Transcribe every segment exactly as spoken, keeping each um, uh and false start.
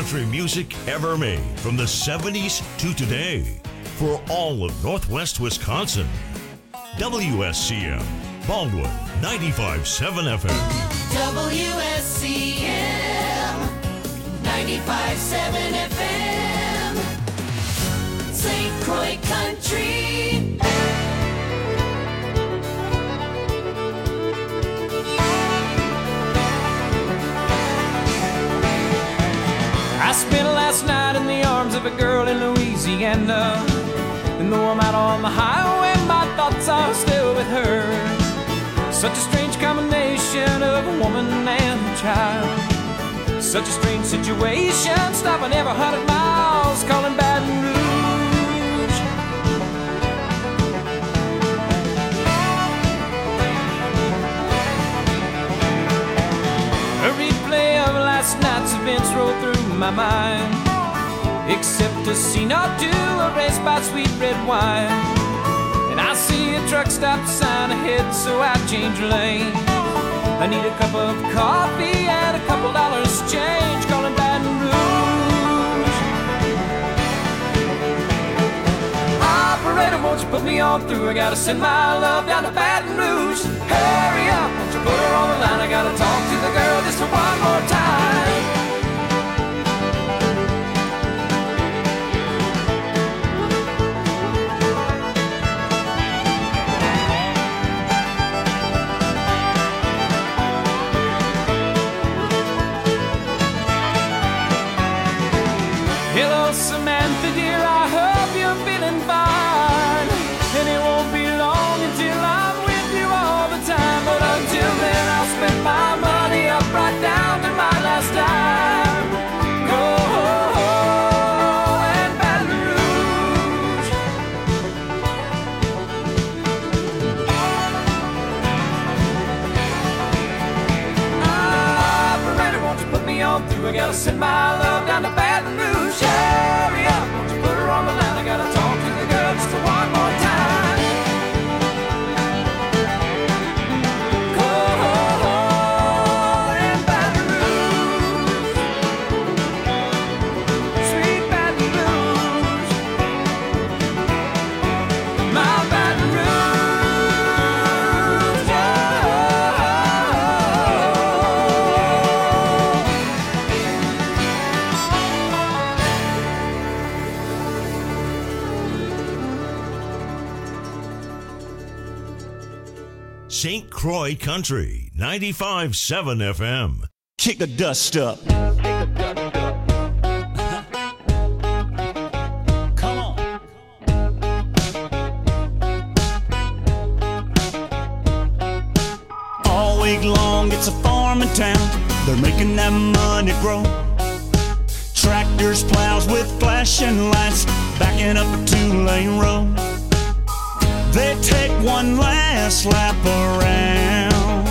country music ever made from the seventies to today for all of Northwest Wisconsin. W S C M, Baldwin, ninety-five point seven F M. W S C M, ninety-five point seven F M. Saint Croix Country. I spent last night in the arms of a girl in Louisiana, and though I'm out on the highway, my thoughts are still with her. Such a strange combination of a woman and a child. Such a strange situation, stopping every hundred miles, calling Baton Rouge. A replay of last night's events rolled through my mind, except a scene or two erased by sweet red wine. And I see a truck stop sign ahead, so I change lane. I need a cup of coffee and a couple dollars change, calling Baton Rouge. Operator, won't you put me on through? I gotta send my love down to Baton Rouge. Hurry up, won't you put her on the line? I gotta talk to the girl just one more time. Hello, Samantha, dear, I hope you're feeling fine. And it won't be long until I'm with you all the time. But until then, I'll spend my money up right down to my last dime. Go and Baton Rouge. Operator, won't you put me on through? I gotta send my love down to Baton Rouge. Hurry up, won't you put her on the line? I gotta talk to the girl just one more time. Go and Baton Rouge, sweet Baton Rouge, my Baton Rouge, Saint Croix Country, ninety-five point seven F M. Kick the dust up. Come on. All week long, it's a farming town. They're making that money grow. Tractors, plows with flashing lights, backing up a two-lane road. They take one last lap around.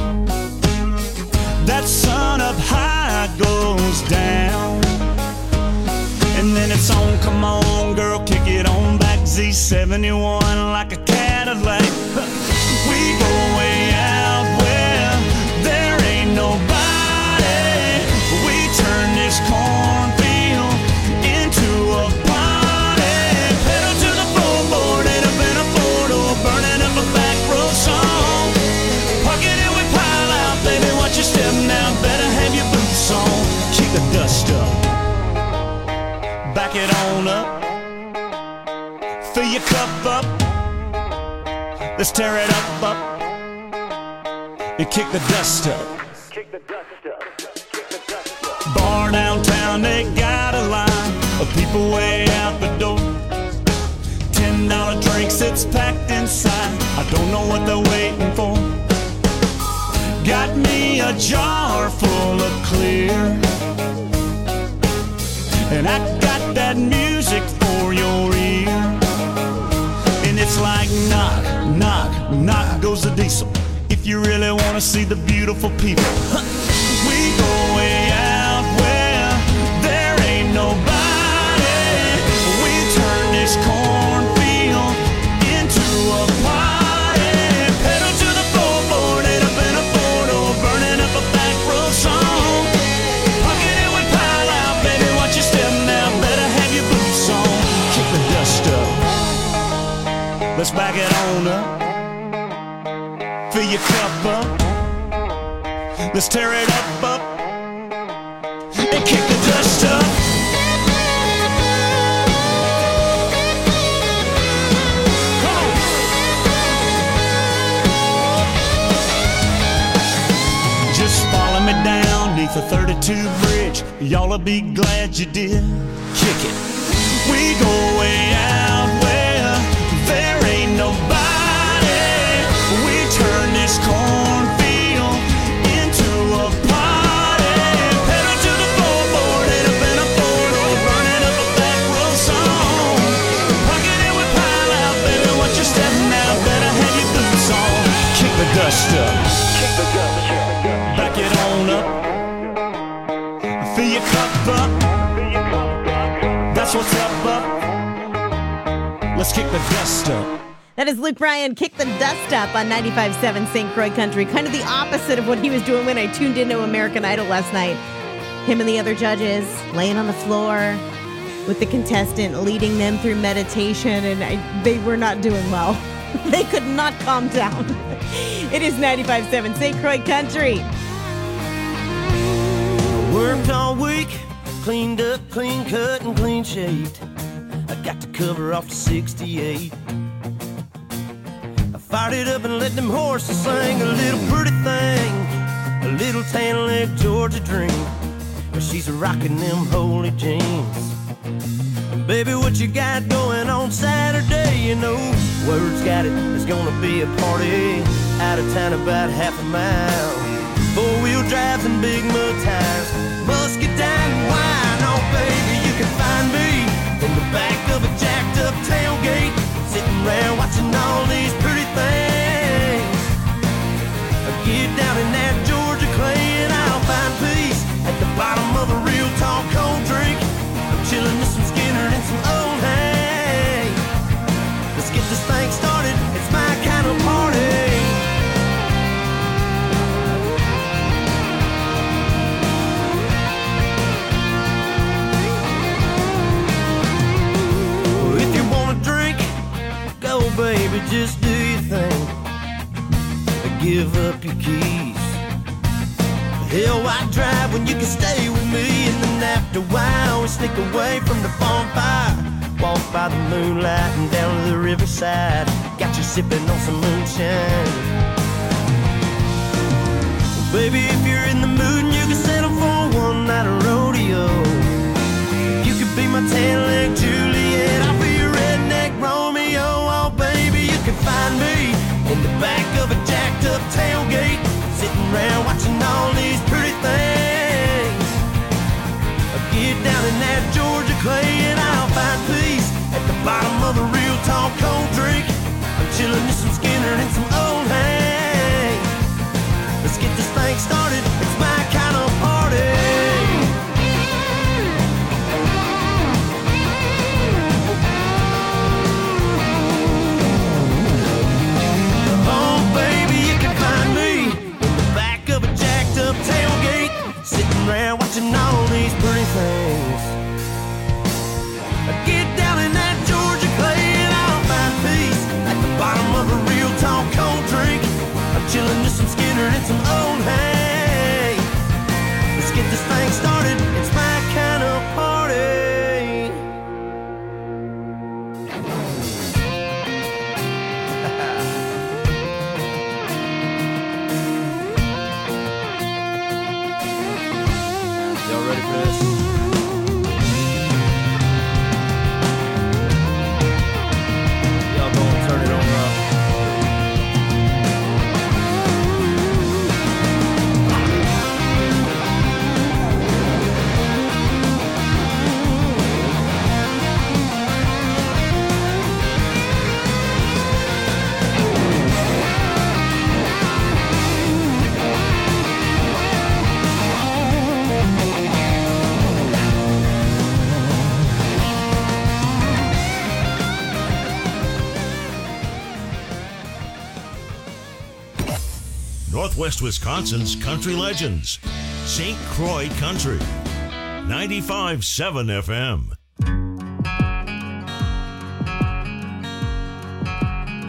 That sun up high goes down. And then it's on, come on girl, kick it on back. Z seventy-one like a Cadillac. We go way out where there ain't nobody. We turn this cornfield into a party. Pedal to the floorboard, head up in a four-door, burning up a back road song. Parking it, we pile out, baby, watch your step now. Better have your boots on. Kick the dust up, back it on up, fill your cup up. Let's tear it up, up, and kick the dust up. Kick the dust up. Kick the dust up. Bar downtown, they got a line of people way out the door. Ten dollar drinks, it's packed inside. I don't know what they're waiting for. Got me a jar full of clear, and I got that music for your ear. And it's like knock, knock, knock goes the diesel. If you really wanna see the beautiful people, we go way out where there ain't nobody. We turn this cornfield into a party. Pedal to the floorboard, head up in a four-door, burning up a back road song. Pocket it with pile out, baby. Let's back it on up. Fill your cup up. Let's tear it up, up. And kick the dust up. Come on. Just follow me down neath the thirty-two bridge. Y'all'll be glad you did. Kick it. We go way out where there ain't nobody. We turn this cornfield into a party. Pedal to the floorboard, hit up in a four-door, running up a back road song. Pocket it with pile out, baby, once you're stepping out, better have your boots on. Kick the dust up. Kick the dust up. Back it on up. Fill your cup up. That's what's up, up. Let's kick the dust up. That is Luke Bryan, Kick the Dust Up on ninety-five point seven Saint Croix Country. Kind of the opposite of what he was doing when I tuned into American Idol last night. Him and the other judges laying on the floor with the contestant, leading them through meditation, and I, they were not doing well. They could not calm down. It is ninety-five point seven Saint Croix Country. Worked all week, cleaned up, clean cut, and clean shaved. I got the cover off the sixty-eight. I fired it up and let them horses sing a little pretty thing, a little tan leg Georgia dream. She's rocking them holy jeans. Baby, what you got going on Saturday? You know, word's got it, there's gonna be a party out of town about half a mile. Four-wheel drives and big mud tires, musket down and wine. Oh, baby, you can find me in the back of a jacked-up tailgate, sitting around watching all these pretty things. Get down in that Georgia clay and I'll find peace at the bottom of a real tall cold drink. I'm chilling with some Skinner and some old hay. Let's get this thing started, it's my kind of party. Baby, just do your thing. Give up your keys. Hell, why drive when you can stay with me? And then after a while, we sneak away from the bonfire, walk by the moonlight and down to the riverside. Got you sipping on some moonshine. Baby, if you're in the mood and you can settle for one night of rodeo, you could be my tan-leg Juliet, I'll be your redneck Romeo. Oh, baby, you can find me in the back of a jacked-up tailgate, sitting around watching all these pretty things. Get down in that Georgia clay and I'll find peace at the bottom of a real tall cold drink. I'm chilling with some Skinner and some old hay. Let's get this thing started, it's my kind of party. Sitting around watching all these pretty things. Get down in that Georgia clay and I'll find peace at the bottom of a real tall cold drink. I'm chilling with some Skinner and some old hay. Let's get this thing started, it's my kind of party. Y'all ready for this? Y'all gonna turn it on up. Northwest Wisconsin's country legends. Saint Croix Country. ninety-five point seven F M.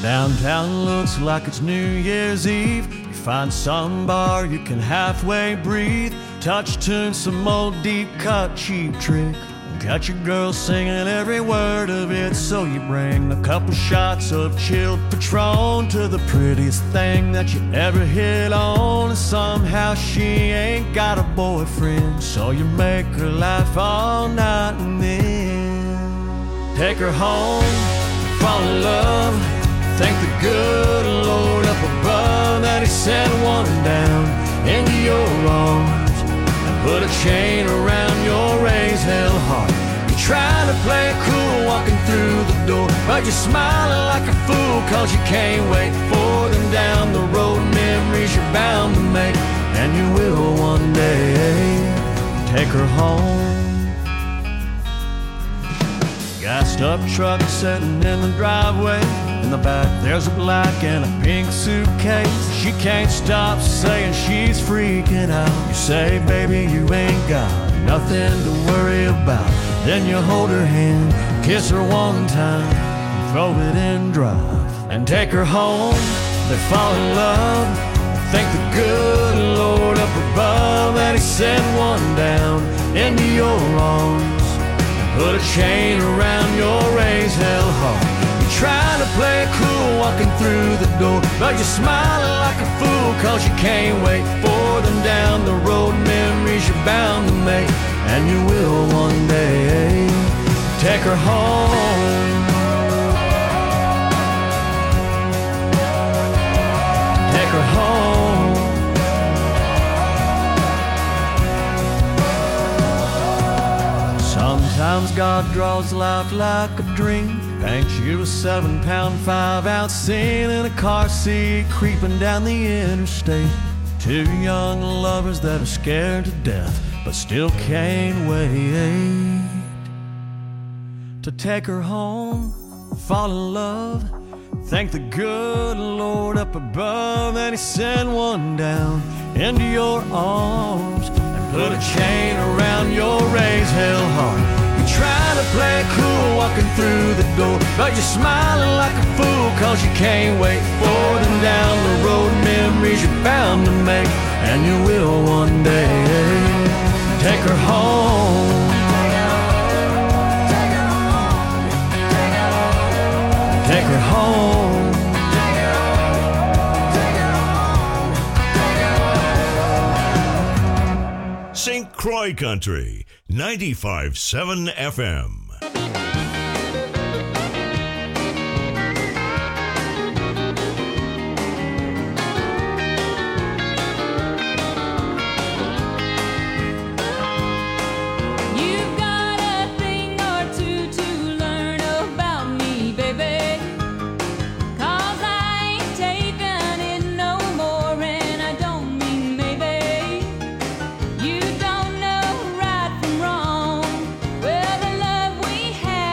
Downtown looks like it's New Year's Eve. You find some bar you can halfway breathe. Touch tune, some old deep cut cheap trick. Got your girl singing every word of it. So you bring a couple shots of chilled Patron to the prettiest thing that you ever hit on. And somehow she ain't got a boyfriend, so you make her laugh all night and then take her home, fall in love. Thank the good Lord up above that he sent one down into your arms and put a chain around your raised hell heart. You're trying to play it cool walking through the door, but you're smiling like a fool cause you can't wait for them down the road. Memories you're bound to make, and you will one day take her home. Gassed up truck sitting in the driveway. In the back there's a black and a pink suitcase. She can't stop saying she's freaking out. You say, baby, you ain't got nothing to worry about. Then you hold her hand, kiss her one time, throw it in drive, and take her home. They fall in love. Thank the good Lord up above that he sent one down into your arms. Put a chain around your raised hell heart. You're trying to play it cool walking through the door, but you're smiling like a fool cause you can't wait for them down the road. Memories you're bound to make, and you will one day take her home. Take her home. Sometimes God draws life like a dream, paints you a seven pound five ounce scene in a car seat creeping down the interstate. Two young lovers that are scared to death but still can't wait to take her home, fall in love. Thank the good Lord up above that he sent one down into your arms and put a chain around your raised hell heart. You're trying to play it cool walking through the door, but you're smiling like a fool cause you can't wait for them down the road. Memories you're bound to make, and you will one day take her home. Take her home. Saint Croix Country, ninety-five point seven F M. You don't know right from wrong. Well, the love we had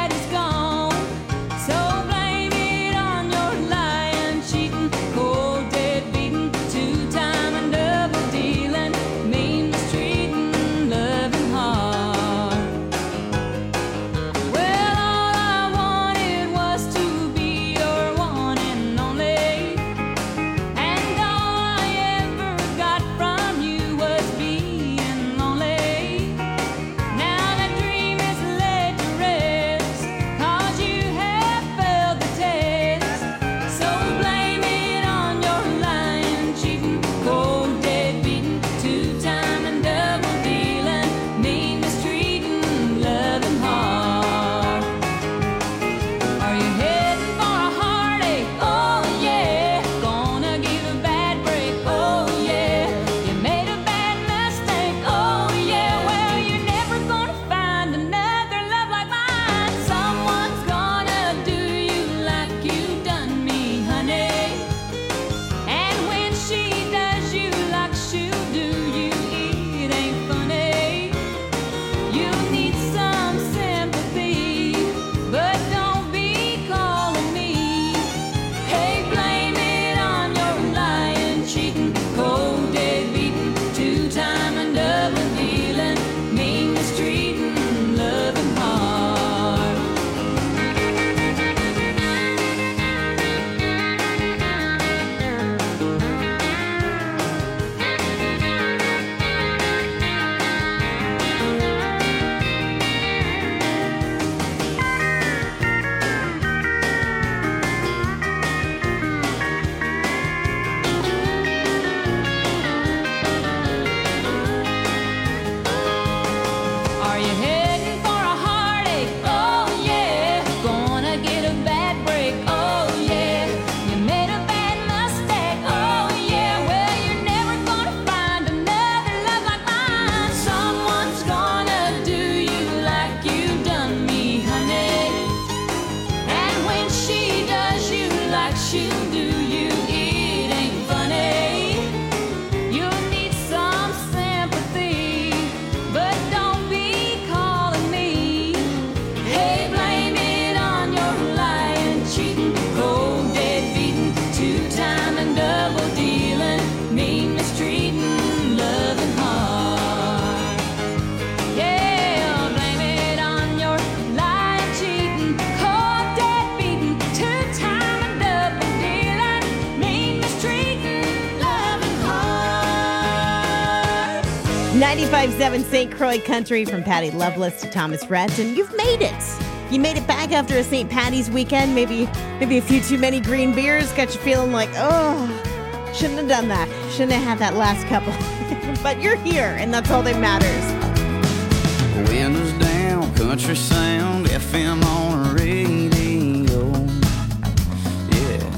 ninety-five seven Saint Croix Country, from Patty Loveless to Thomas Rhett, and you've made it. You made it back after a Saint Patty's weekend. Maybe maybe a few too many green beers got you feeling like, oh, shouldn't have done that. Shouldn't have had that last couple. But you're here, and that's all that matters. Windows down, country sound, F M on the radio. Yeah.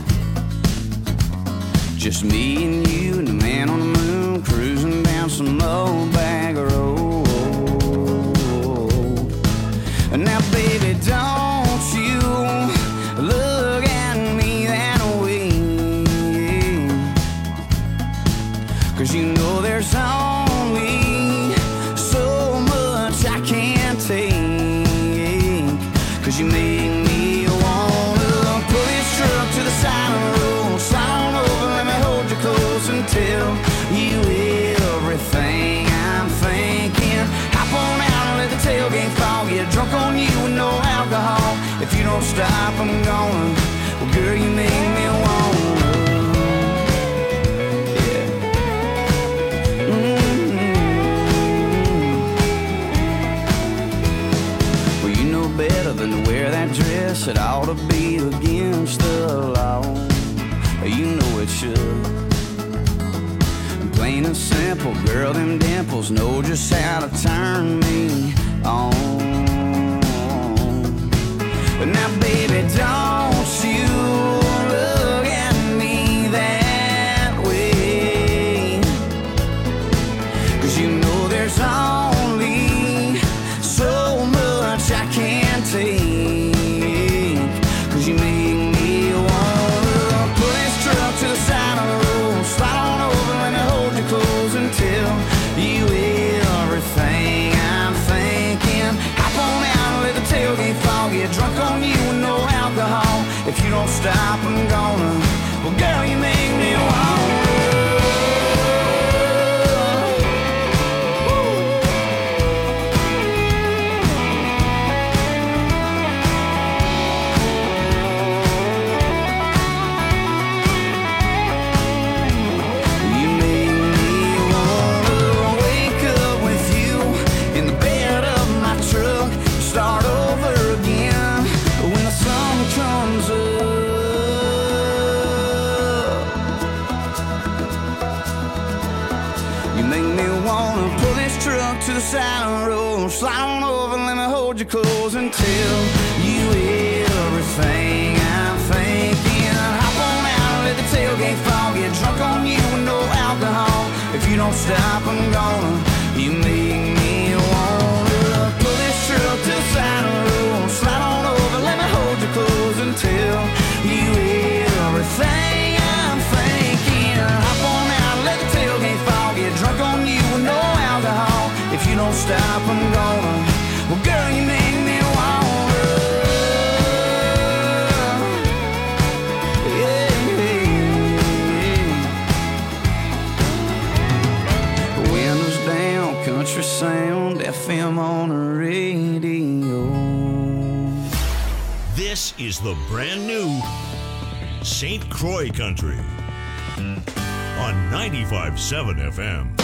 Just me and you and the man on the moon, cruising down some old bag road. Now, baby, don't you look at me that way, 'cause you know there's only so much I can't take, 'cause you make me wanna pull this truck to the side of the road, slide on over, let me hold you close and tell you everything I'm thinking. Hop on out and let the tailgate fall, get drunk on you with no alcohol. If you don't stop, I'm gonna, well, girl, you make me wanna. Yeah. Mm-hmm. Well, you know better than to wear that dress. It ought to be against the law. You know it should. Plain and simple, girl, them dimples know just how to turn me on. But now, baby, don't you look at me that way, 'cause you know there's only so much I can't take, 'cause you make me wanna pull this truck to the side of the road, slide on over, let me hold you close and tell you everything I'm thinking. Hop on out and let the tailgate fall, get drunk on you with no alcohol. If you don't stop, I'm gonna, well, girl, you make me wanna. Start over again when the sun comes up. You make me wanna pull this truck to the side of the road, slide on over, let me hold you close and tell you everything I'm thinking. Hop on out and let the tailgate fall, get drunk on you with no alcohol. If you don't stop, I'm gonna, you make me wanna pull this truck to the side of the road, slide on over, let me hold you close and tell you everything I'm thinking. Hop on out and let the tailgate fall, get drunk on you with no alcohol. If you don't stop, I'm gonna, well, girl, you make me wanna. Yeah, yeah. Windows down, country sound, F M on the radio. This is the brand new Saint Croix Country on ninety-five point seven F M.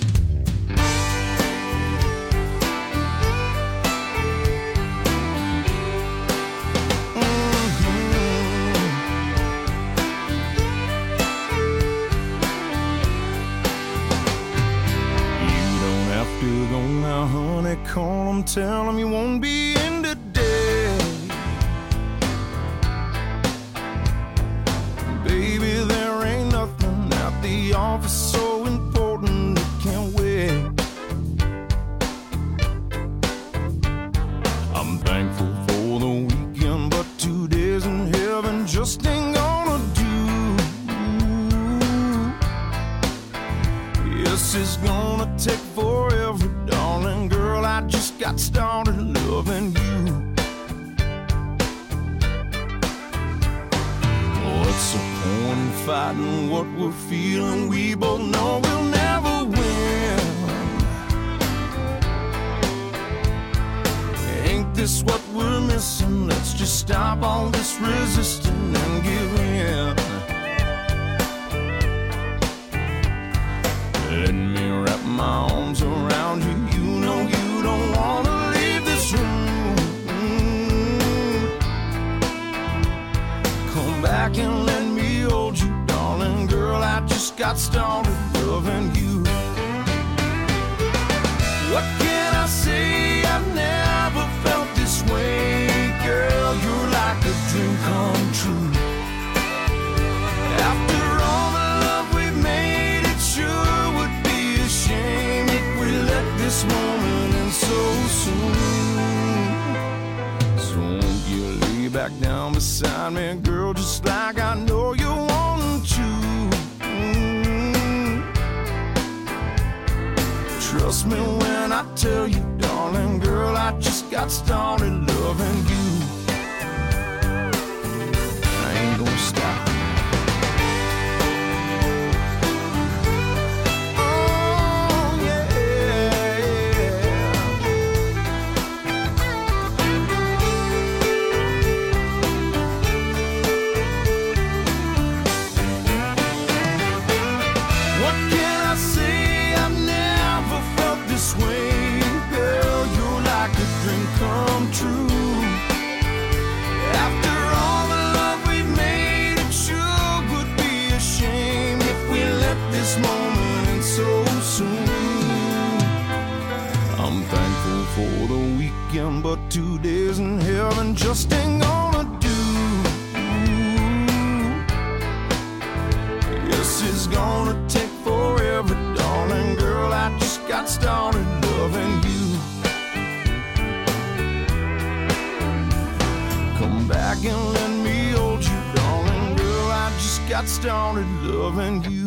Call them, tell them you won't be in today. Baby, there ain't nothing at the office so important it can't wait. I'm thankful for the weekend, but two days in heaven just ain't gonna do. Yes, it's gonna take forever, darling girl, I just got started loving you. What's the point in fighting what we're feeling? We both know we'll never win. Ain't this what we're missing? Let's just stop all this resisting and give in. Let me wrap my arms around got started loving you. What can I say? I've never felt this way. Girl, you're like a dream come true. After all the love we've made, it sure would be a shame if we let this moment end so soon. So won't you lay back down beside me, girl, just like I know you want to. Mm. Trust me when I tell you, darling girl, I just got started loving you. I ain't gonna stop. For the weekend, but two days in heaven just ain't gonna do. Yes, it's gonna take forever, darling girl, I just got started loving you. Come back and let me hold you, darling girl, I just got started loving you.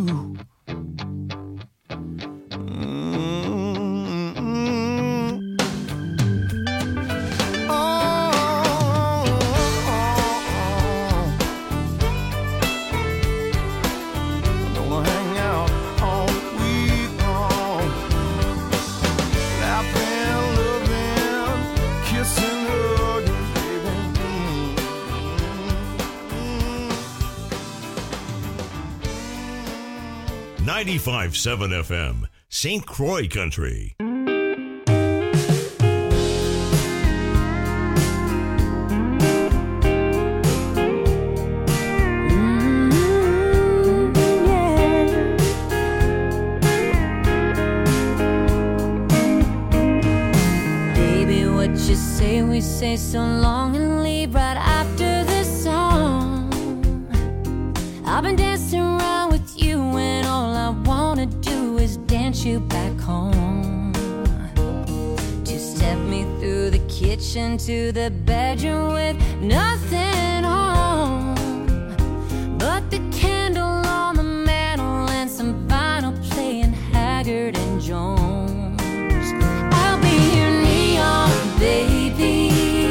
ninety-five point seven F M, Saint Croix Country. Baby, what you say, we say so long and leave right after this song. I've been dancing around with you and all I wanna do is dance you back home. Two-step me through the kitchen to the bedroom with nothing on but the candle on the mantle and some vinyl playing Haggard and Jones. I'll be your neon baby,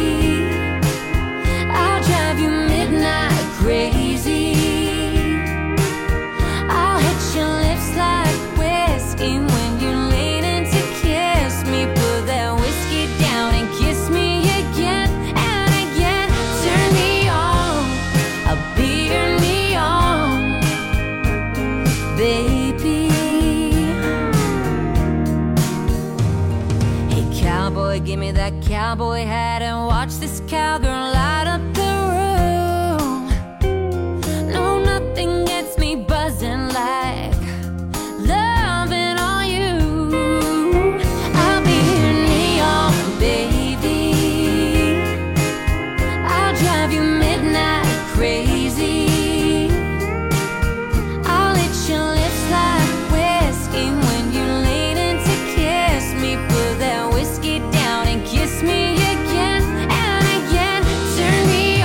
I'll drive you midnight crazy. When you're leaning to kiss me, put that whiskey down and kiss me again and again. Turn me on, I'll be your neon baby. Hey cowboy, give me that cowboy hat and watch this cowgirl light up the room. No, nothing gets me buzzing like loving on you. I'll be your neon baby, I'll drive you midnight crazy. I'll hit your lips like whiskey when you're leaning to kiss me. Put that whiskey down and kiss me again and again. Turn me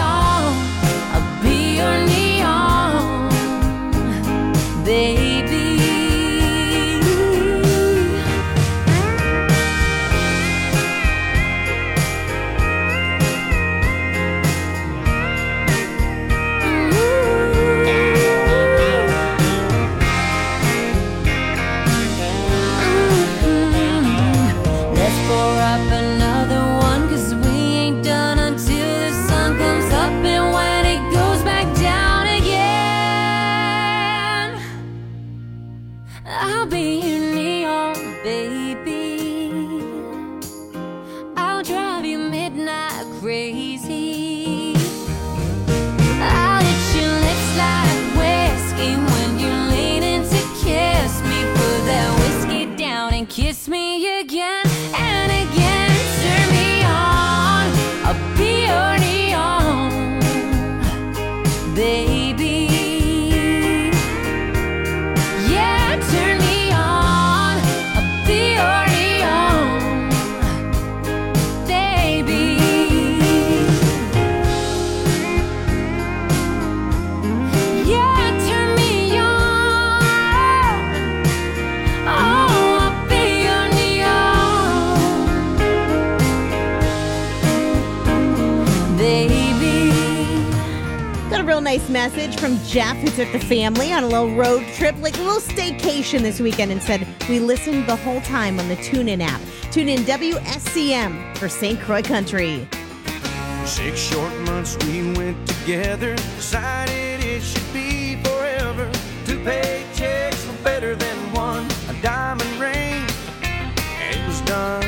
real nice message from Jeff, who took the family on a little road trip, like a little staycation this weekend, and said, we listened the whole time on the TuneIn app. Tune in W S C M for Saint Croix Country. Six short months we went together, decided it should be forever. Two paychecks were better than one, a diamond ring, and it was done.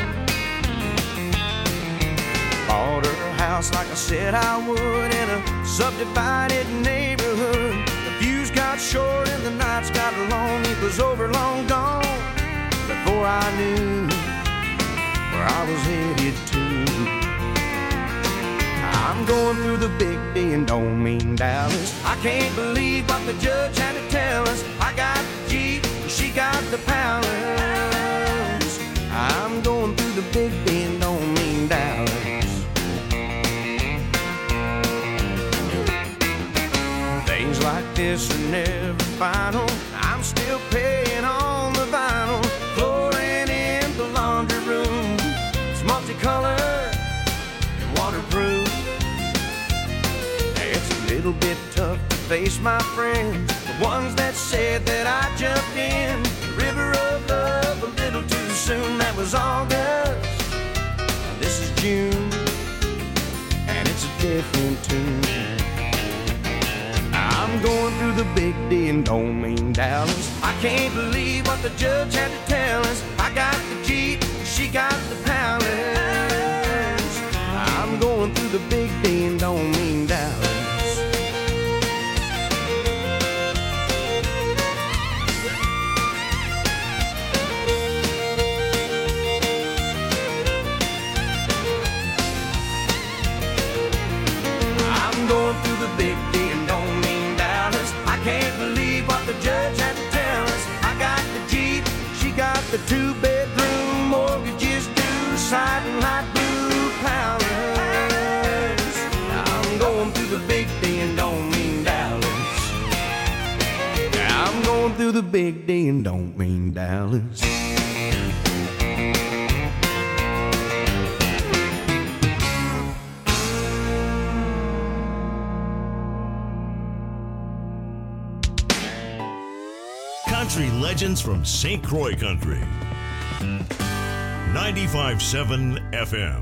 Bought her house like I said I would in a subdivided neighborhood. The views got short and the nights got long. It was over, long gone, before I knew where I was headed to. I'm going through the big D and don't mean Dallas. I can't believe what the judge had to tell us. I got the Jeep, she got the palace. I'm going through the big D and don't mean Dallas. Things like this are never final. I'm still paying on the vinyl. Flooring in the laundry room, it's multicolored and waterproof. It's a little bit tough to face my friends, the ones that said that I jumped in the river of love a little too soon. That was August, this is June, and it's a different tune. I'm going through the big D and don't mean Dallas. I can't believe what the judge had to tell us. I got the Jeep, she got the palace. I'm going through the big D and don't mean Dallas. I'm going through the big D and don't mean Dallas. I can't believe what the judge had to tell us. I got the Jeep, she got the two-bedroom, mortgages due, siding light blue palace. I'm going through the big D and don't mean Dallas. I'm going through the big D and don't mean Dallas. Country legends from Saint Croix Country. ninety-five point seven F M.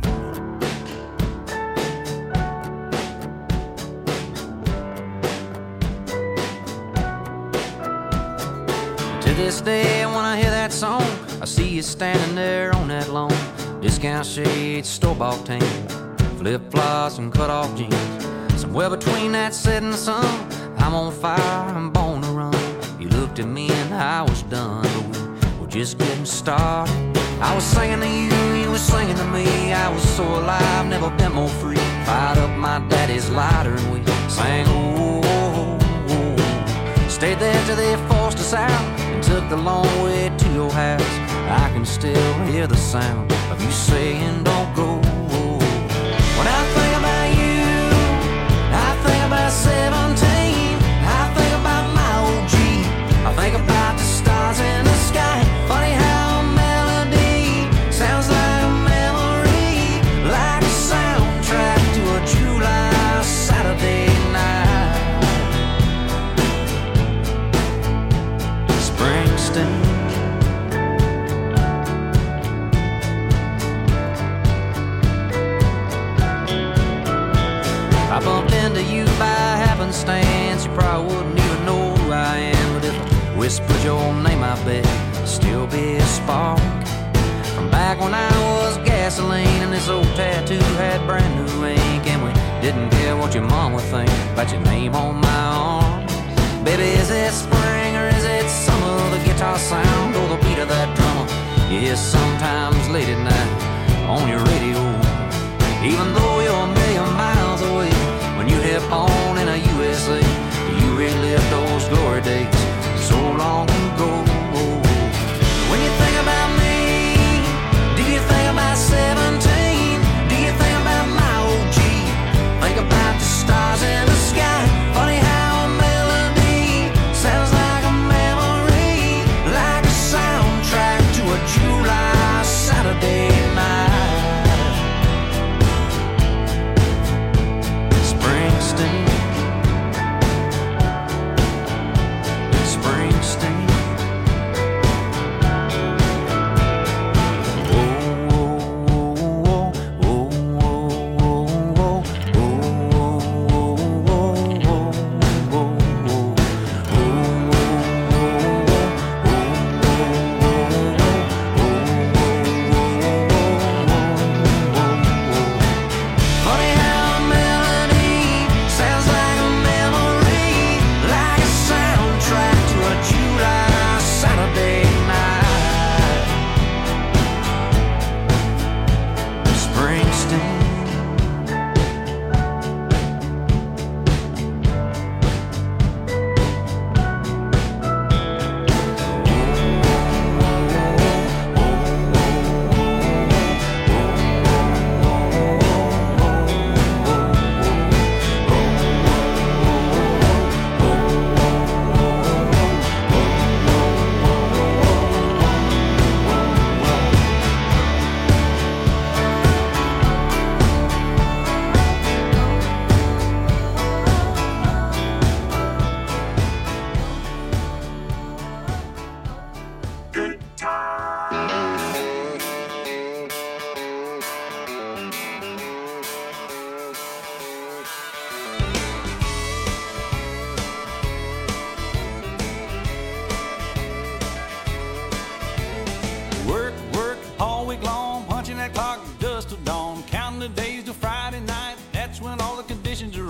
To this day, when I hear that song, I see you standing there on that lawn. Discount shades, store-bought tan, flip-flops and cut-off jeans. Somewhere between that set and the sun, I'm on fire, I'm born to run. You looked at me and I was done, but we were just getting started. I was singing to you, you were singing to me. I was so alive, never been more free. Fired up my daddy's lighter and we sang, oh, oh, oh. Stayed there till they forced us out and took the long way to your house. I can still hear the sound of you saying, don't go. When I think about you, I think about seventeen. I think about my old Jeep. I think about the stars in the sky. Funny how a melody sounds like a memory, like a soundtrack to a July Saturday night. Springsteen. I bumped into you by happenstance. You probably wouldn't even know who I am, but if I whispered your name, I bet it'd still be a spark from back when I was gasoline and this old tattoo had brand new ink, and we didn't care what your mom would think about your name on my arm. Baby, is it spring or is it summer? The guitar sound or the beat of that drummer you hear sometimes late at night on your radio. Even though you're a million miles away, when you hit on in a U S A, you relive those glory days so long ago. When you think about me, do you think about seventeen? Do you think about my old Jeep? Think about the stars in the sky. Funny how a melody sounds like a memory, like a soundtrack to a July Saturday night.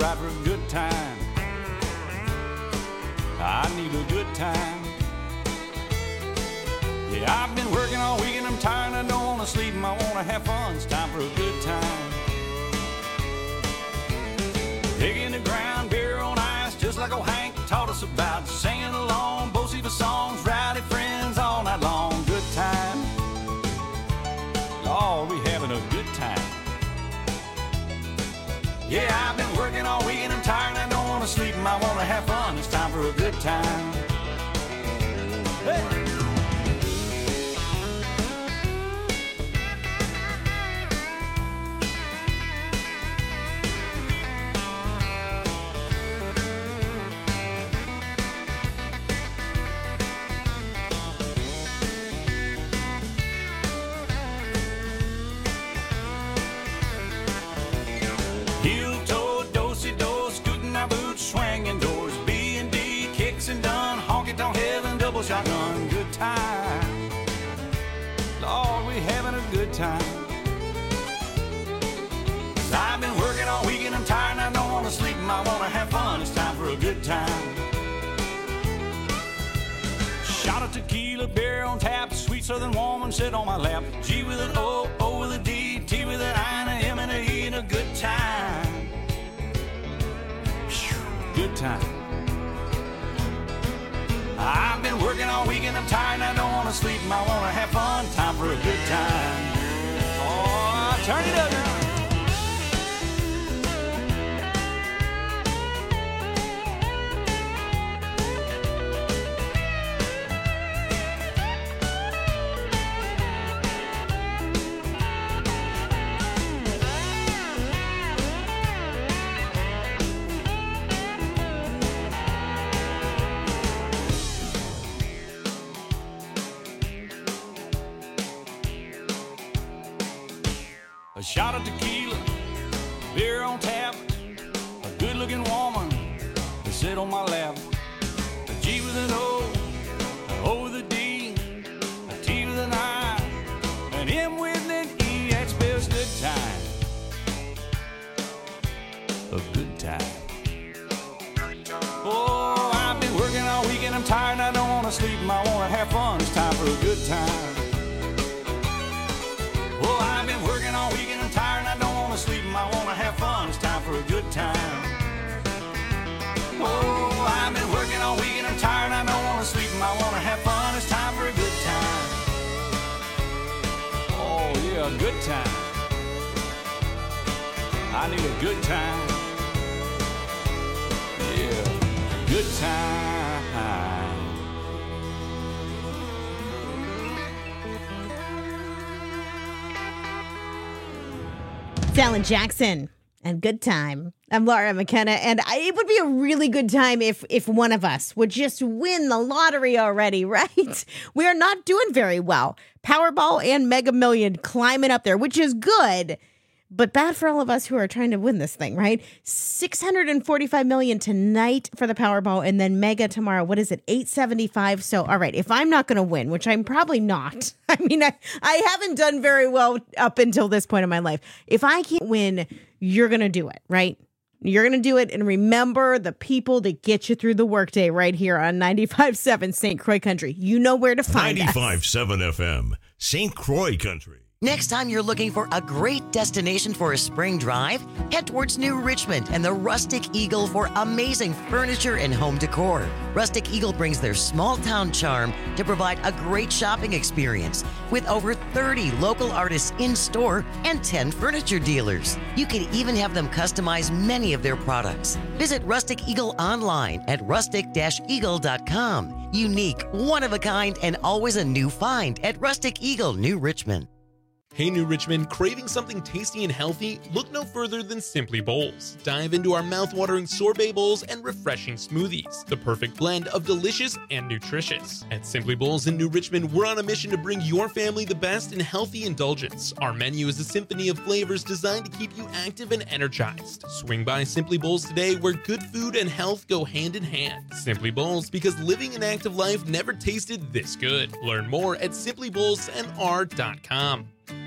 right for a good time. I need a good time. Yeah, I've been working all week and I'm tired. I don't want to sleep and I want to have fun. It's time for a good time. Digging the ground, beer on ice, just like old Hank taught us about. Singing along, both the songs, rowdy friends all night long. Good time. Lord, we having a good time. Yeah, I've been working all week and I'm tired. I don't want to sleep and I want to have fun. It's time for a good time. Hey! Shotgun, good time. Lord, we having a good time. 'Cause I've been working all week and I'm tired and I don't want to sleep and I want to have fun. It's time for a good time. Shot of tequila, beer on tap, sweet southern woman sit on my lap. G with an O, O with a D, T with an I and a M and a E, and a good time. Good time. I've been working all week and I'm tired and I don't want to sleep and I want to have fun. Time for a good time. Oh, turn it up now. A shot of tequila, beer on tap, a good-looking woman to sit on my lap. A G with an O, an O with a D, a T with an I, an M with an E. That spells good time. A good time. Oh, I've been working all week and I'm tired and I don't want to sleep and I want to have fun. It's time for a good time. Oh, I've been working all week and I'm tired and I don't want to sleep and I want to have fun. It's time for a good time. Oh, I've been working all week and I'm tired and I don't want to sleep and I want to have fun. It's time for a good time. Oh, yeah, a good time. I need a good time. Yeah, good time. Alan Jackson and Good Time. I'm Laura McKenna, and I, it would be a really good time if if one of us would just win the lottery already, right? We are not doing very well. Powerball and Mega Million climbing up there, which is good, but bad for all of us who are trying to win this thing, right? six hundred forty-five million tonight for the Powerball, and then Mega tomorrow. What is it? eight seventy-five. So, all right, if I'm not going to win, which I'm probably not. I mean, I, I haven't done very well up until this point in my life. If I can't win, you're going to do it, right? You're going to do it, and remember the people to get you through the workday right here on ninety-five point seven Saint Croix Country. You know where to find us. ninety-five point seven F M, Saint Croix Country. Next time you're looking for a great destination for a spring drive, head towards New Richmond and the Rustic Eagle for amazing furniture and home decor. Rustic Eagle brings their small town charm to provide a great shopping experience with over thirty local artists in store and ten furniture dealers. You can even have them customize many of their products. Visit Rustic Eagle online at rustic dash eagle dot com. Unique, one of a kind, and always a new find at Rustic Eagle, New Richmond. Hey New Richmond, craving something tasty and healthy? Look no further than Simply Bowls. Dive into our mouth-watering sorbet bowls and refreshing smoothies, the perfect blend of delicious and nutritious. At Simply Bowls in New Richmond, we're on a mission to bring your family the best in healthy indulgence. Our menu is a symphony of flavors designed to keep you active and energized. Swing by Simply Bowls today, where good food and health go hand in hand. Simply Bowls, because living an active life never tasted this good. Learn more at simply bowls n r dot com.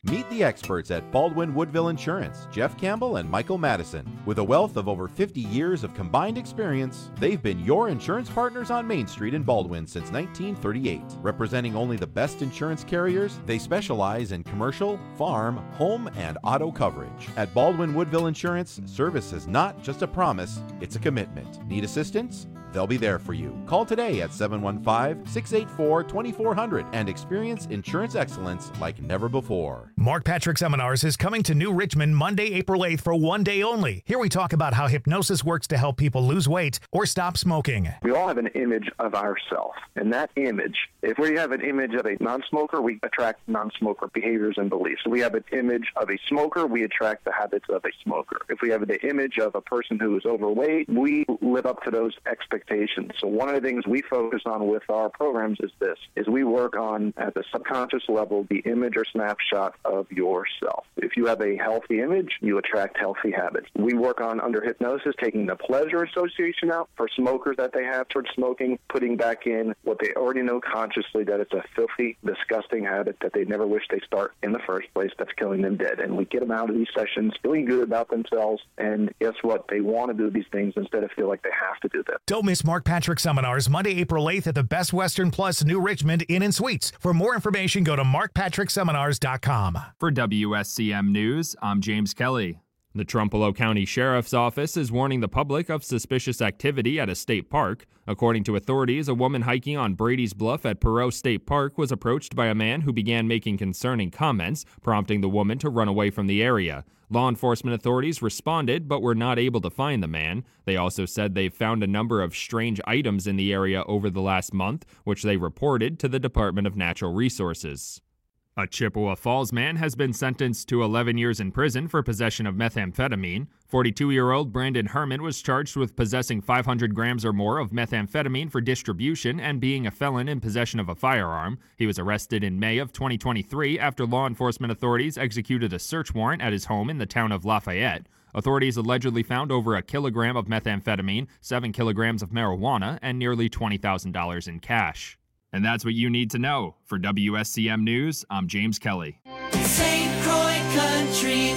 Meet the experts at Baldwin Woodville Insurance, Jeff Campbell and Michael Madison. With a wealth of over fifty years of combined experience, they've been your insurance partners on Main Street in Baldwin since nineteen thirty-eight. Representing only the best insurance carriers, they specialize in commercial, farm, home, and auto coverage. At Baldwin Woodville Insurance, service is not just a promise, it's a commitment. Need assistance? They'll be there for you. Call today at seven one five, six eight four, two four zero zero and experience insurance excellence like never before. Mark Patrick Seminars is coming to New Richmond Monday, April eighth for one day only. Here we talk about how hypnosis works to help people lose weight or stop smoking. We all have an image of ourselves, and that image, if we have an image of a non-smoker, we attract non-smoker behaviors and beliefs. If we have an image of a smoker, we attract the habits of a smoker. If we have the image of a person who is overweight, we live up to those expectations. So one of the things we focus on with our programs is this, is we work on, at the subconscious level, the image or snapshot of yourself. If you have a healthy image, you attract healthy habits. We work on, under hypnosis, taking the pleasure association out for smokers that they have towards smoking, putting back in what they already know consciously, that it's a filthy, disgusting habit that they never wish they start in the first place, that's killing them dead. And we get them out of these sessions feeling good about themselves, and guess what? They want to do these things instead of feel like they have to do them. Don't miss Mark Patrick Seminars Monday, April eighth at the Best Western Plus New Richmond Inn and Suites. For more information, go to mark patrick seminars dot com. For W S C M News, I'm James Kelly. The Trumpereau County Sheriff's Office is warning the public of suspicious activity at a state park. According to authorities, a woman hiking on Brady's Bluff at Perot State Park was approached by a man who began making concerning comments, prompting the woman to run away from the area. Law enforcement authorities responded but were not able to find the man. They also said they've found a number of strange items in the area over the last month, which they reported to the Department of Natural Resources. A Chippewa Falls man has been sentenced to eleven years in prison for possession of methamphetamine. forty-two-year-old Brandon Herman was charged with possessing five hundred grams or more of methamphetamine for distribution and being a felon in possession of a firearm. He was arrested in May of twenty twenty-three after law enforcement authorities executed a search warrant at his home in the town of Lafayette. Authorities allegedly found over a kilogram of methamphetamine, seven kilograms of marijuana, and nearly twenty thousand dollars in cash. And that's what you need to know. For W S C M News, I'm James Kelly. Saint Croix Country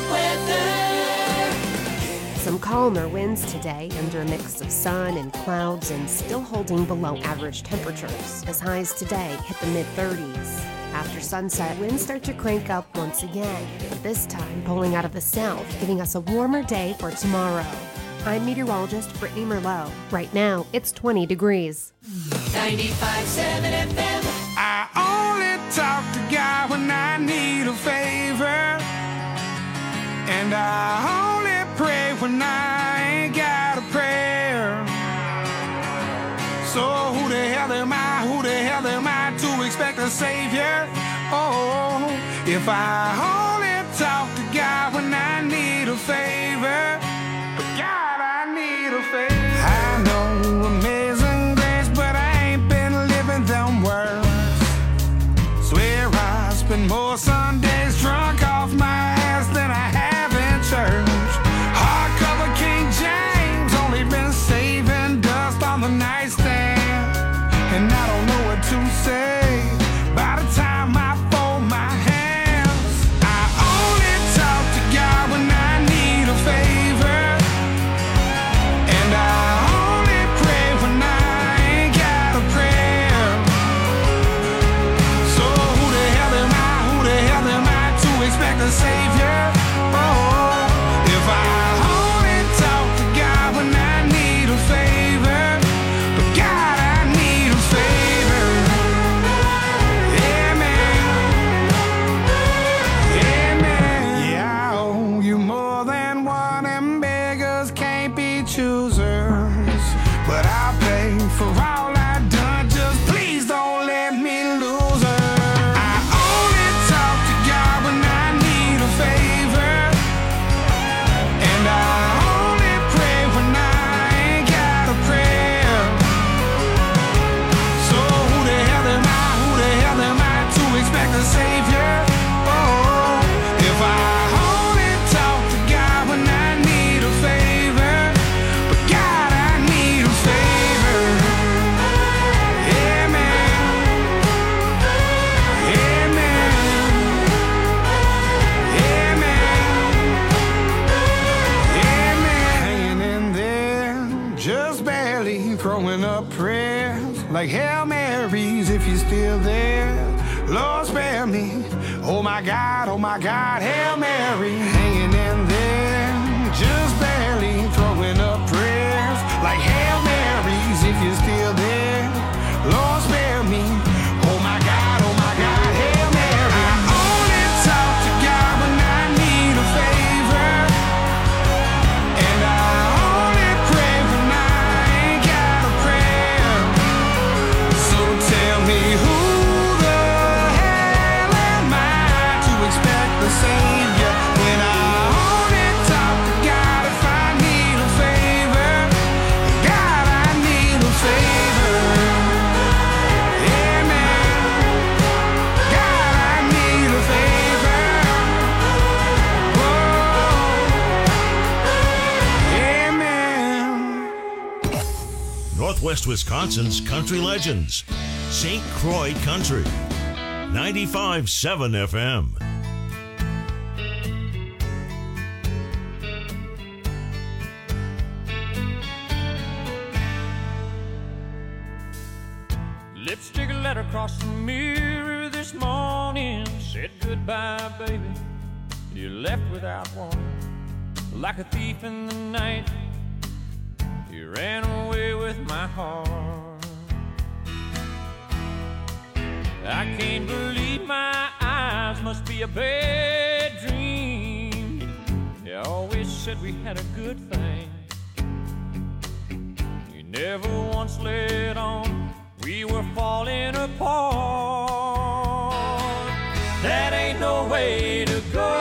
weather. Some calmer winds today under a mix of sun and clouds and still holding below average temperatures. As highs today hit the mid thirties. After sunset, winds start to crank up once again, but this time pulling out of the south, giving us a warmer day for tomorrow. I'm meteorologist Brittany Merlot. Right now, it's twenty degrees. ninety-five point seven F M. I only talk to God when I need a favor, and I only pray when I ain't got a prayer. So who the hell am I, who the hell am I to expect a savior? Oh, if I only talk to God when I need a favor, God, I need a favor. I know amazing grace, but I ain't been living them words. Swear I spend more Sundays drunk off my ass than I have in church. Hardcover King James, only been saving dust on the nightstand, and I don't know what to say. By the time I fold my hands, I throwing up prayers like Hail Marys if you're still there. Lord spare me. Oh my God, oh my God, Hail Mary, hanging in there, just barely throwing up prayers like Hail Marys if you're still there. Lord spare me. Oh my God, oh my God, Hail Mary. I only talk to God when I need a favor, and I only pray when I ain't got a prayer. So tell me who the hell am I to expect the Savior? And I only talk to God if I need a favor. God, I need a favor. Northwest Wisconsin's country legends. Saint Croix Country. ninety-five point seven F M. Lipstick letter across the mirror this morning. Said goodbye, baby. You left without warning. Like a thief in the night, you ran away with my heart. I can't believe my eyes, must be a bad dream. You always said we had a good thing. You never once let on we were falling apart. That ain't no way to go.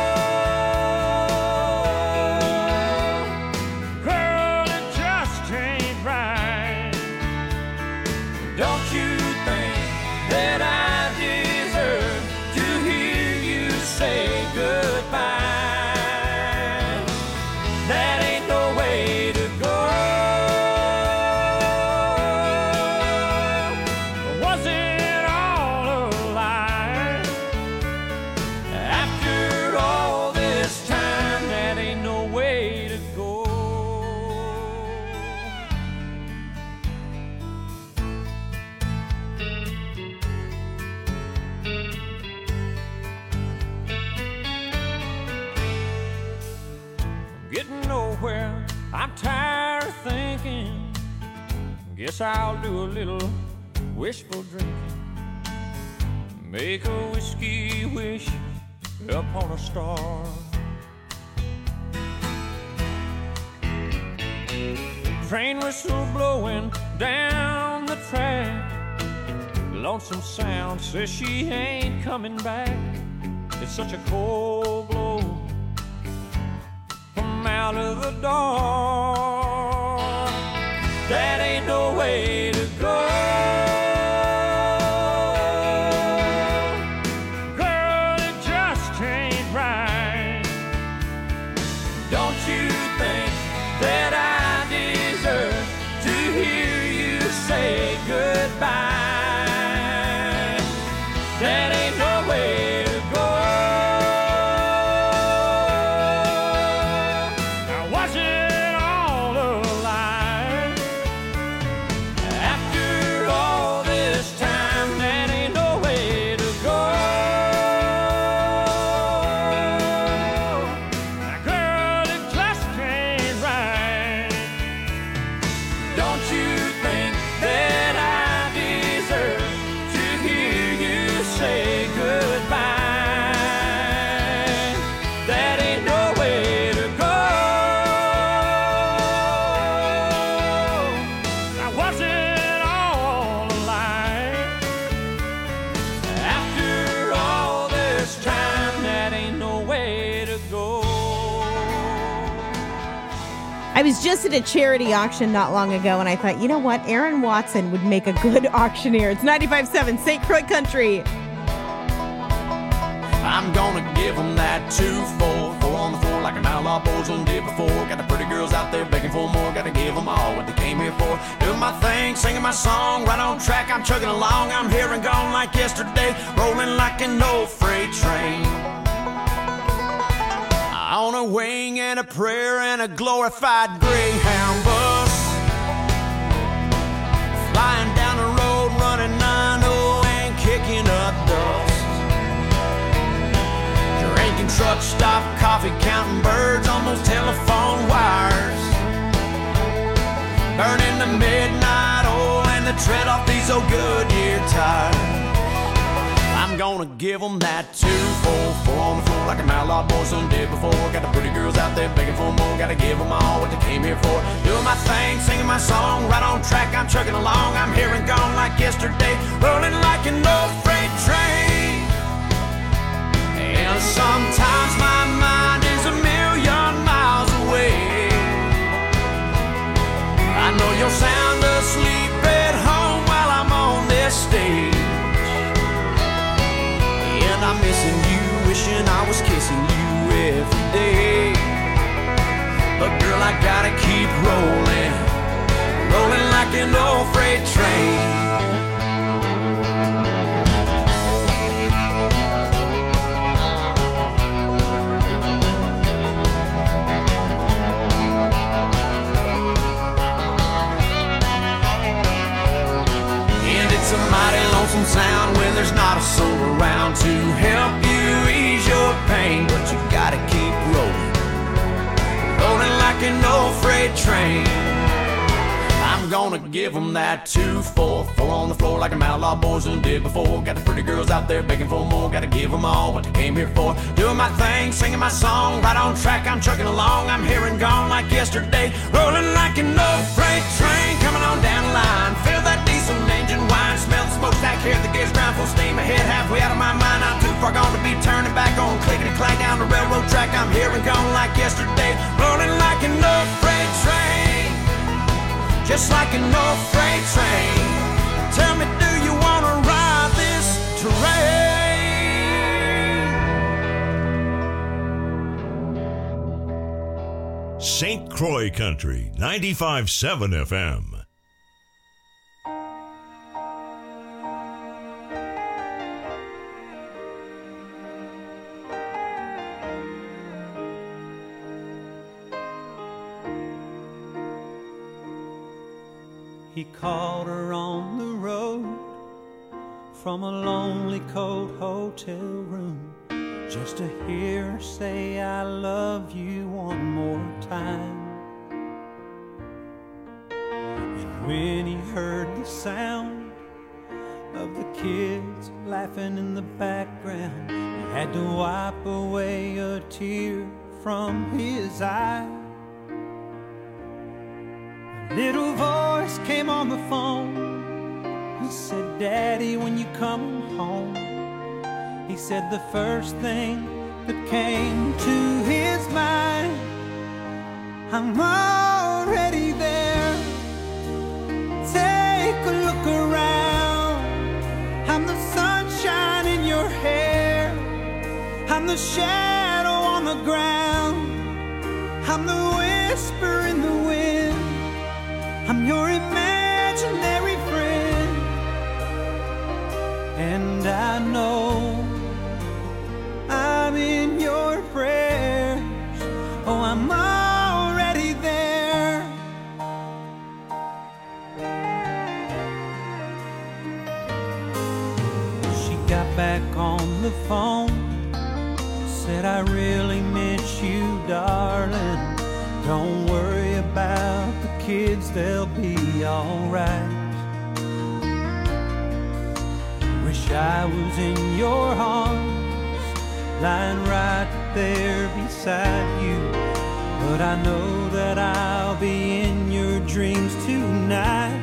I'm tired of thinking. Guess I'll do a little wishful drinking. Make a whiskey wish upon a star. Train whistle blowing down the track. Lonesome Sound says she ain't coming back. It's such a cold blow from out of the dark. That ain't no way to go. Girl, it just ain't right. Don't you think that I deserve to hear you say goodbye? That ain't no way to go. Now was it all a lie? After all this time, that ain't no way to go. Now girl, it just ain't right. Don't you think that I deserve to hear you say goodbye? That ain't no way to go. Now was it all a lie? After all this time, that ain't no way to go. I was just at a charity auction not long ago, and I thought, you know what? Aaron Watson would make a good auctioneer. It's ninety-five point seven Saint Croix Country. I'm gonna give them that two four, four on the floor like an outlaw boys on did before. Got the pretty girls out there begging for more. Gotta give them all what they came here for. Doing my thing, singing my song, right on track. I'm chugging along. I'm here and gone like yesterday, rolling like an old freight train. On a wing and a prayer and a glorified Greyhound bus. flying down the road, running nine oh and kicking up dust. Drinking truck stop coffee, counting birds on those telephone wires. Burning the midnight oil and the tread off these old Goodyear tires. I'm gonna give them that two four four on the floor like a outlaw boy some did before. Got the pretty girls out there begging for more. Gotta give them all what they came here for. Doing my thing, singing my song, right on track, I'm chugging along. I'm here and gone like yesterday, rolling like an old freight train. And sometimes my mind is a million miles away. I know you're sound asleep at home while I'm on this stage. And I'm missing you, wishing I was kissing you every day. But girl, I gotta keep rolling, rolling like an old freight train. It's a mighty lonesome sound when there's not a soul around to help you ease your pain. But you gotta keep rolling, rolling like an old freight train. I'm gonna give them that two four four on the floor like I'm outlaw boys who did before. Got the pretty girls out there begging for more. Gotta give them all what they came here for. Doing my thing, singing my song, right on track, I'm chugging along. I'm here and gone like yesterday, rolling like an old freight train. Coming on down the line, feel that diesel engine whine, smell the smokestack, hear the gears grind, full steam ahead, halfway out of my mind. I'm too far gone to be turning back on, clickety clack down the railroad track. I'm here and gone like yesterday, rolling like an old freight train, just like an old freight train. Tell me, do you wanna ride this train? Saint Croix Country, ninety-five point seven F M. He called her on the road from a lonely cold hotel room just to hear her say I love you one more time. And when he heard the sound of the kids laughing in the background, he had to wipe away a tear from his eye. A little voice came on the phone and said, Daddy, when you come home. He said the first thing that came to his mind, I'm already there. Take a look around. I'm the sunshine in your hair. I'm the shadow on the ground. I'm the whisper in the wind. I'm your imaginary friend. And I know I'm in your prayers. Oh, I'm already there. She got back on the phone, said I really miss you, darling. Don't worry about the kids, they'll be alright. Wish I was in your arms, lying right there beside you. But I know that I'll be in your dreams tonight.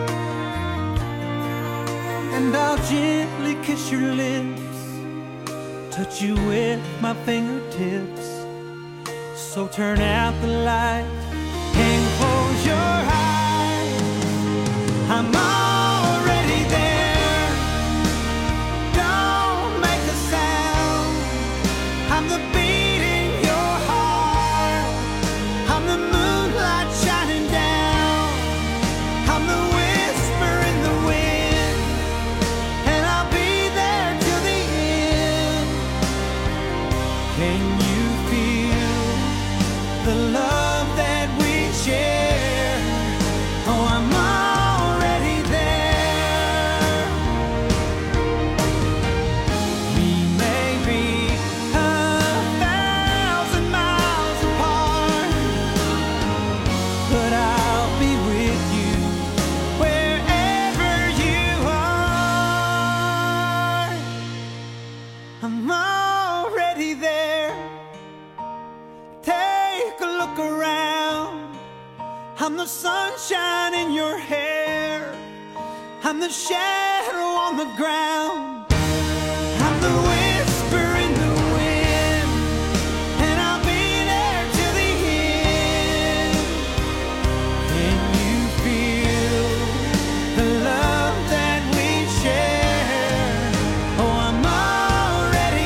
And I'll gently kiss your lips, touch you with my fingertips. So turn out the light and close your eyes. I'm already there. Don't make a sound. I'm the beat in your heart. I'm the moonlight shining down. I'm the whisper in the wind. And I'll be there till the end. Can you feel the love that I'm the sunshine in your hair. I'm the shadow on the ground. I'm the whisper in the wind. And I'll be there till the end. Can you feel the love that we share? Oh, I'm already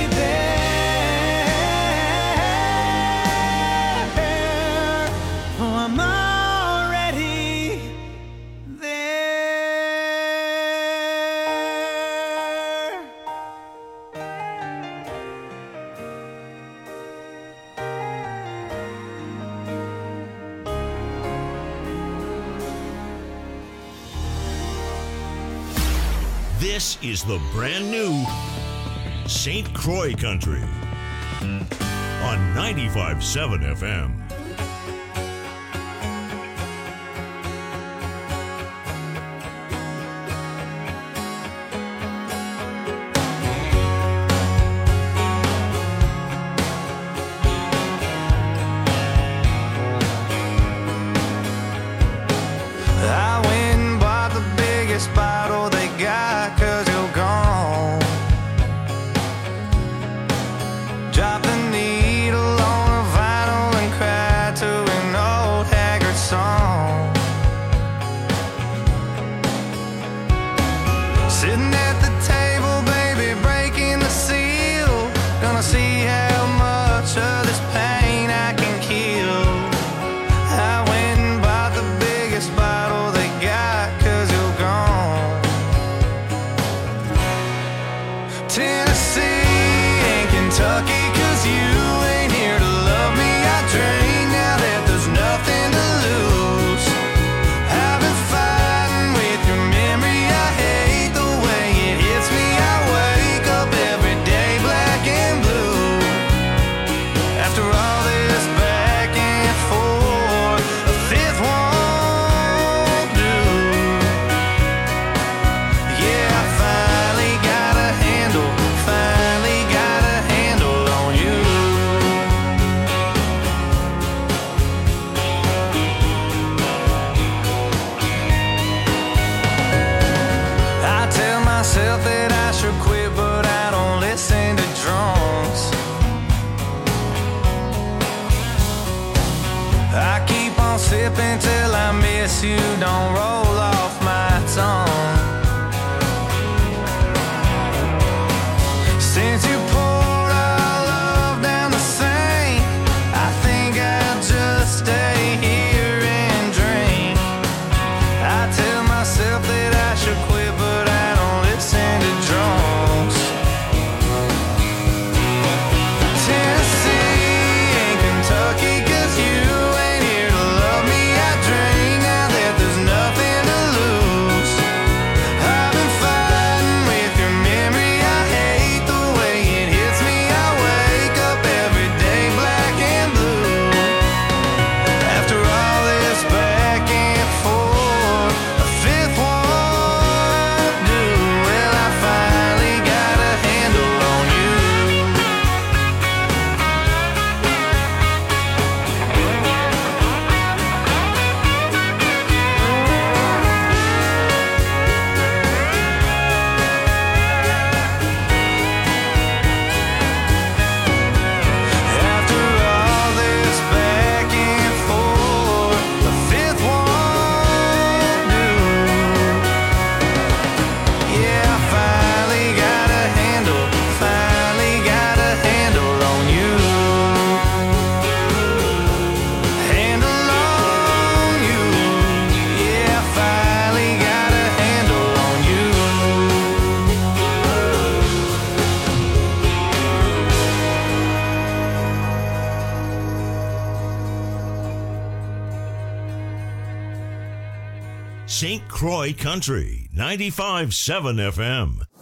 there. Oh, I'm already there. This is the brand new Saint Croix Country on ninety-five point seven F M. I went and bought the biggest bottle they got, 'cause you're gone. Drop the needle on a vinyl and cry to an old haggard song. Sitting at the table, baby, breaking the seal. Gonna see how much of this pain I can kill. I went and bought the biggest bottle they got, 'cause you're gone. Tennessee and Kentucky, 'cause you ain't here to love me. I drink now that there's nothing to lose. I've been fighting with your memory. I hate the way it hits me. I wake up every day black and blue. After all this back and forth, a fifth won't do. Yeah, I finally got a handle, finally got a handle on you. I tell myself that I should quit, but I don't listen to drunks. I keep on sipping till I miss you, don't roll off my tongue. Since you poured our love down the sink, I think I'll just stay here and drink. I tell myself that I should quit, but I don't listen to drunks. Tennessee and Kentucky, 'cause you ain't here to love me. I drink now that there's nothing to lose. I've been fighting with your memory. I hate the way it hits me. I wake up every day black and blue. After all this back and forth, a fifth won't do. Well, I finally got a handle on you. After all this back and forth, a fifth won't do. Yeah, I finally got a handle, finally got a handle on you. Handle on you. Yeah, I finally got a handle on you. Saint Croix Country, ninety-five point seven F M.